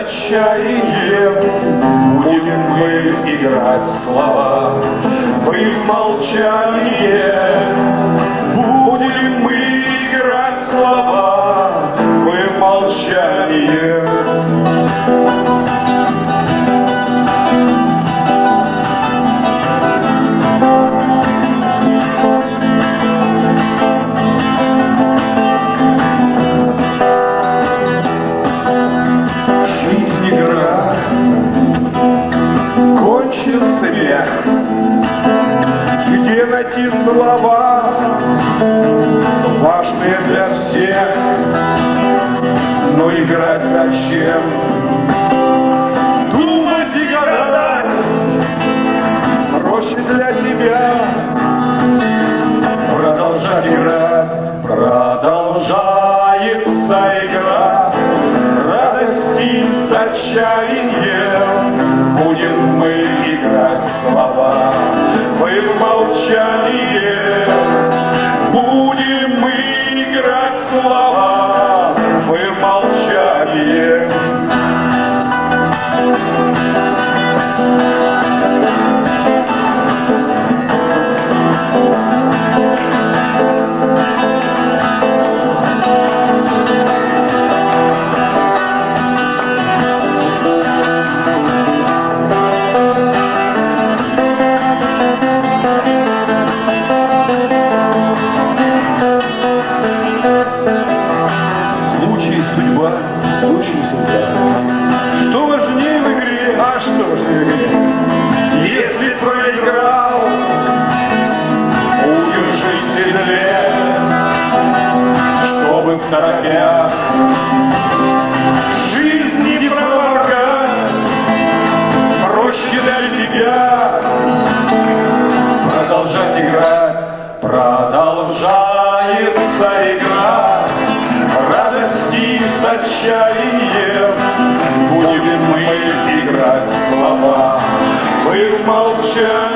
отчаянием будем мы играть в слова. Мы в молчании будем мы играть в слова. Мы в молчании. Где найти слова, важные для всех, но играть зачем? Думать и гадать проще для тебя. Продолжать играть, продолжается игра. Радости с отчаянием будем мы играть в слова. Мы в молчании будем мы играть в слова. Мы в молчании. Что важнее в игре, а что важнее в игре? Если проиграл, удержи в седле, чтобы в торопях жизнь не проморгать. Проще для тебя продолжать играть, продолжается игра. Радости с отчаянием будем мы играть в слова. Мы в молчании